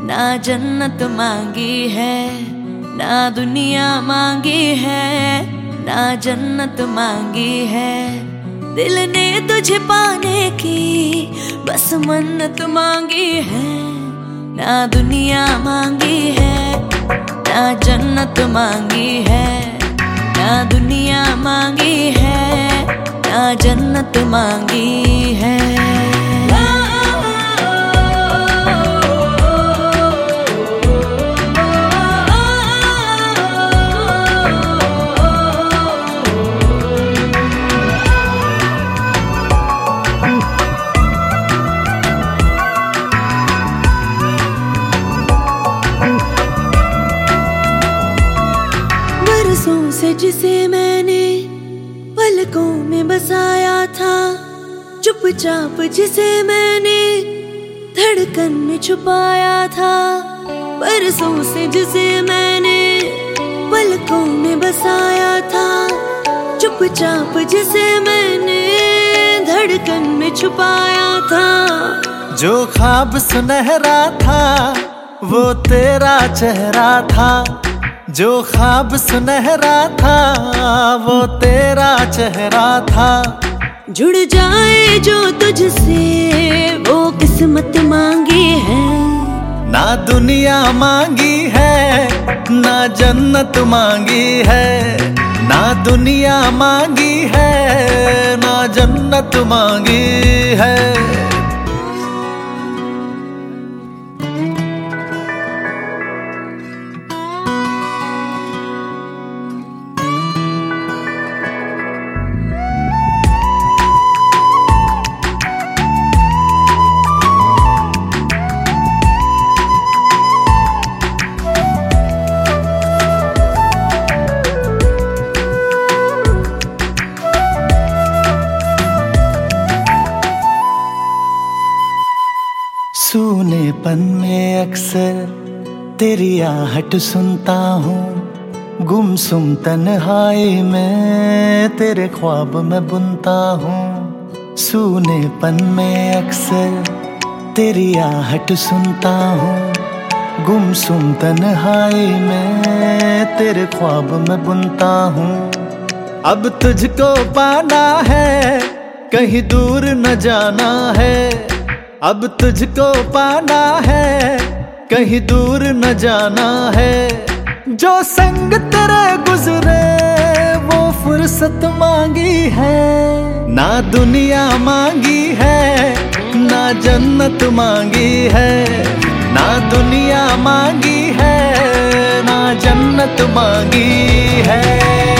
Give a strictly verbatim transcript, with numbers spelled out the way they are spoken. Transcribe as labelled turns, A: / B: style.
A: ना जन्नत मांगी है, ना दुनिया मांगी है, ना जन्नत मांगी है। दिल ने तुझे पाने की बस मन्नत मांगी है। ना दुनिया मांगी है, ना जन्नत मांगी है, ना दुनिया मांगी है, ना जन्नत मांगी है। बरसों से जिसे मैंने पलकों में बसाया था, चुपचाप जिसे मैंने धड़कन में छुपाया था। बरसों से जिसे मैंने पलकों में बसाया था, चुपचाप जिसे मैंने धड़कन में छुपाया था।
B: जो ख्वाब सुनहरा था वो तेरा चेहरा था, जो ख्वाब सुनहरा था वो तेरा चेहरा था।
A: जुड़ जाए जो तुझसे वो किस्मत मांगी है।
B: ना दुनिया मांगी है, ना जन्नत मांगी है, ना दुनिया मांगी है, ना जन्नत मांगी है। सूनेपन में अक्सर तेरी आहट सुनता हूँ, गुमसुम तन्हाई में तेरे ख्वाब में बुनता हूँ। सूनेपन में अक्सर तेरी आहट सुनता हूँ, गुमसुम तन्हाई में तेरे ख्वाब में बुनता हूँ। अब तुझको पाना है, कहीं दूर न जाना है। अब तुझको पाना है, कहीं दूर न जाना है। जो संग तेरे गुजरे वो फुर्सत मांगी है। ना दुनिया मांगी है, ना जन्नत मांगी है, ना दुनिया मांगी है, ना जन्नत मांगी है।